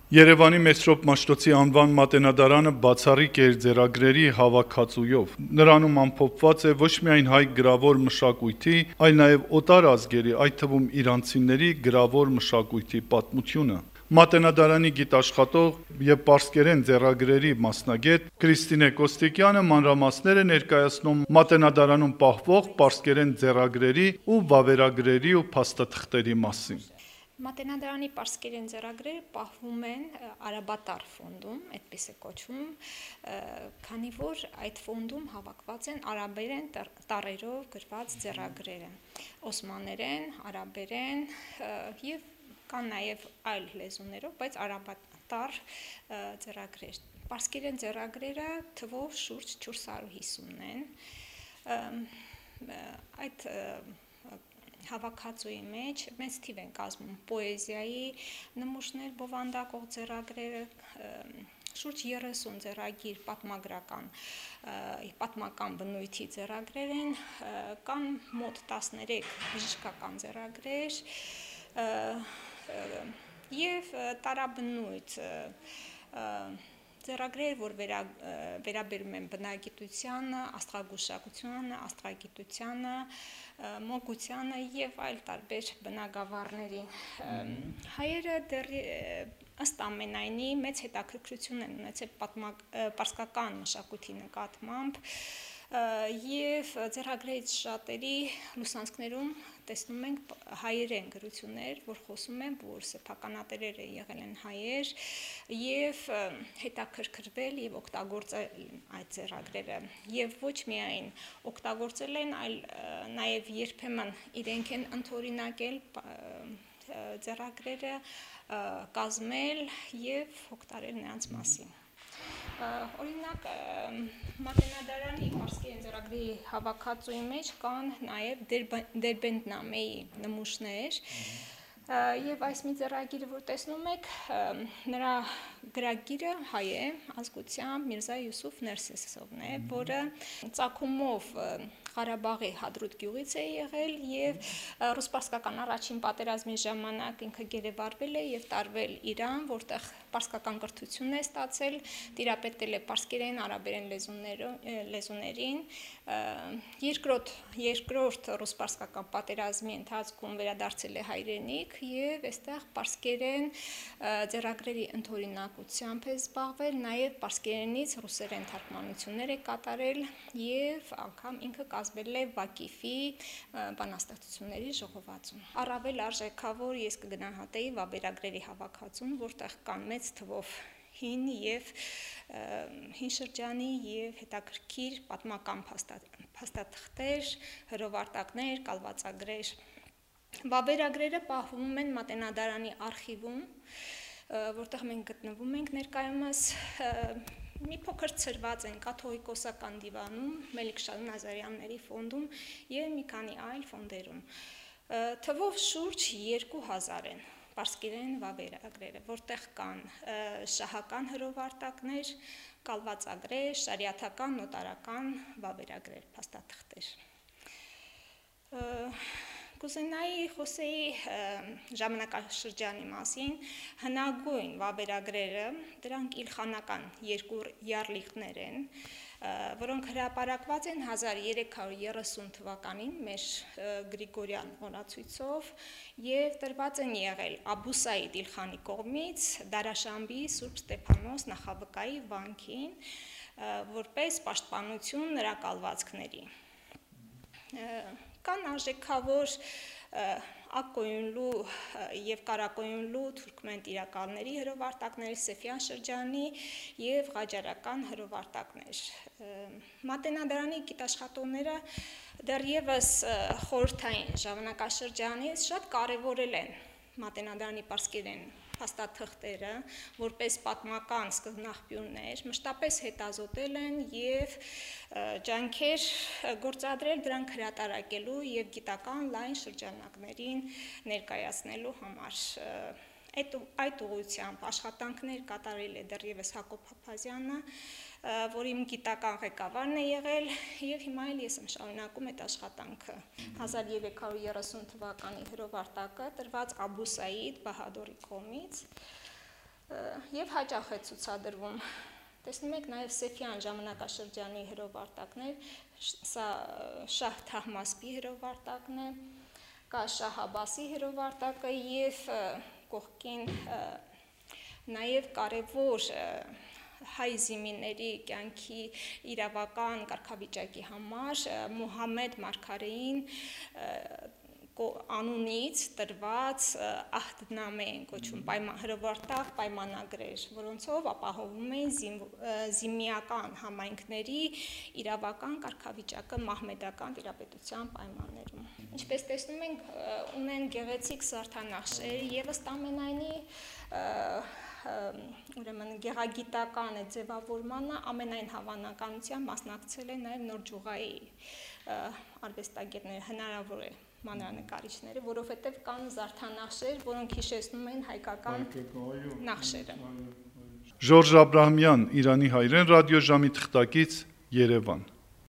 Երևանի Մեսրոպ Մաշտոցի անվան մատենադարանը բացառիկ էր ձեռագրերի հավաքածուով։ Նրանում ամփոփված է ոչ միայն հայ գրավոր մշակույթի, այլ նաև օտար ազգերի, այդ թվում իրանցիների գրավոր մշակույթի պատմությունը։ Մատենադարանի գիտաշխատող եւ պարսկերեն ձեռագրերի մասնագետ Կրիստինե Կոստիկյանը մանրամասներ է ներկայացնում մատենադարանում պահվող պարսկերեն ձեռագրերի ու վավերագրերի ու փաստաթղթերի մասին։ Մատենադարանի պարսկերեն ձեռագրերը պահվում են արաբատար ֆոնդում, այդպես է կոչվում, քանի որ այդ ֆոնդում հավաքված են արաբերեն տառերով գրված ձեռագրերը, օսմաներեն, արաբերեն եւ կան նաեւ այլ լեզուներով, բայց արաբատար ձեռագրեր։ Պարսկերեն ձեռագրերը թվով շուրջ 450 են։ Այդ հավաքածուի մեջ մեծ թիվ են կազմում պոեզիայի նմուշներ, բովանդակող ձեռագրերը, շուրջ 30 ձեռագիր պատմական բնույթի ձեռագրեր են, կան մոտ 13 բժշկական ձեռագրեր եւ տարաբնույթ ձեռագրեր, որ վերաբերում են բնագիտությանը, աստղագուշակությանը, աստղագիտությանը, մոգությանը եւ այլ տարբեր բնագավառներին։ Հայերը դեռ ըստ ամենայնի մեծ հետաքրքրություն են ունեցել պարսկական մշակույթի նկատմամբ եւ ձեռագրերից շատերի լուսանցքներում տեսնում ենք հայերեն գրություններ, որ խոսում են, որ սեփականատերերը եղել են հայեր եւ հետաքրքրվել եւ օգտագործել այդ ձեռագրերը եւ ոչ միայն օգտագործել են, այլ նաեւ երբեմն իրենք են ընդօրինակել ձեռագրերը, կազմել եւ հոգտարել նրանց մասին։ Օրինակ մատենադարանի պարսկերեն ձեռագրերի հավաքածուի մեջ կան նաև Դերբենտնամեի նմուշներ եւ այս մի ձեռագիրը, որ տեսնում եք, նրա գրագիրը հայ է, ազգությամբ Միրզա Յուսուֆ Ներսեսովն է, որը ծագումով Ղարաբաղի Հադրութ գյուղից է եղել եւ ռուս-պարսկական առաջին պատերազմի ժամանակ ինքը գերեվարվել է եւ տարվել Իրան, որտեղ պարսկական կրթություն է ստացել, տիրապետել է պարսկերեն, արաբերեն լեզուներին, երկրորդ ռուս-պարսկական պատերազմի ընթացքում վերադարձել է հայրենիք եւ այստեղ պարսկերեն ձեռագրերի ընդօրինակությամբ է զբաղվել, նաեւ պարսկերենից ռուսերեն թարգմանություններ է կատարել եւ անգամ ինքը կազմել է Վակիֆի բանաստեղծությունների ժողովածուն։ Առավել արժեքավոր ես կգնահատեի վավերագրերի հավաքածուն, որտեղ կան մեծ թվով հին շրջանի եւ հետաքրքիր պատմական փաստաթղթեր, հրովարտակներ, կալվածագրեր։ Վավերագրերը պահվում են Մատենադարանի արխիվում, որտեղ մենք գտնվում ենք ներկայումս, մի փոքր ցրված են կաթողիկոսական դիվանում, Մելիք-Շահ Նազարյանների ֆոնդում եւ մի քանի այլ ֆոնդերում։ Թվով շուրջ 2000 են պարսկերեն վավերագրերը, որտեղ կան շահական հրովարտակներ, կալվածագրեր, շարիաթական, նոտարական վավերագրեր, փաստաթղթեր։ Կուզենայի խոսեի ժամանակաշրջանի մասին, հնագույն վավերագրերը, դրանք իլխանական երկու յարլիխներ են, որոնք հրապարակված են 1330 թվականին մեր Գրիգորյան օրացույցով եւ տրված են եղել Աբու Սաիդ Իլխանի կողմից Դարաշամբի Սուրբ Ստեփանոս նախավկայի վանքին, որպես պաշտպանություն նրա կալվածքների։ Կան արժեքավոր Ակկոյունլու եւ Կարակոյունլու թուրքմեն տիրակալների հրովարտակներ, Սեֆյան շրջանի եւ Ղաջարական հրովարտակներ։ Մատենադարանի գիտաշխատողները դեռևս խորհրդային ժամանակաշրջանից շատ կարևորել են Մատենադարանի պարսկերեն փաստաթղթերը, որպես պատմական սկզբնաղբյուրներ, մշտապես հետազոտել են եւ ջանքեր գործադրել դրանք հրատարակելու եւ գիտական լայն շրջանակներին ներկայացնելու համար։ Այդ ուղղությամբ աշխատանքներ կատարել է դեռևս Հակոբ Փափազյանը, որ իմ գիտական ղեկավարն է եղել եւ հիմա էլ ես եմ շարունակում այդ աշխատանքը։ 1330 թվականի հրովարտակը տրված Աբու Սաիդ Բահադորի կողմից եւ հաճախ է ցուցադրվում։ Տեսնում եք նաև Սեֆյան ժամանակաշրջանի հրովարտակներ, սա Շահ Թահմասպի հրովարտակն է, կա Շահ Աբասի հրովարտակը եւ կողքին նաև կարևոր հայ զիմիների կյանքի իրավական կարգավիճակի համար Մուհամեդ Մարգարեին անունից տրված ահդնամե են կոչվում հրովարտակ պայմանագրեր, որոնցով ապահովում են զիմիական համայնքների իրավական կարգավիճակը մահմեդական տիրապետության պայմաններում։ Ինչպես տեսնում ենք, ունեն գեղեցիկ զարդանախշեր եւ ըստ ամենայնի ուրեմն գեղագիտական ձևավորմանը ամենայն հավանականությամբ մասնակցել է նաև Նոր Ջուղայի արվեստագետները, հնարավոր է մանրանկարիչները, որովհետև կան զարդանախշեր, որոնք հիշեցնում են հայկական նախշերը։ Ժորժ Աբրահամյան, Իրանի հայրեն ռադիոժամի թղթակից, Երևան։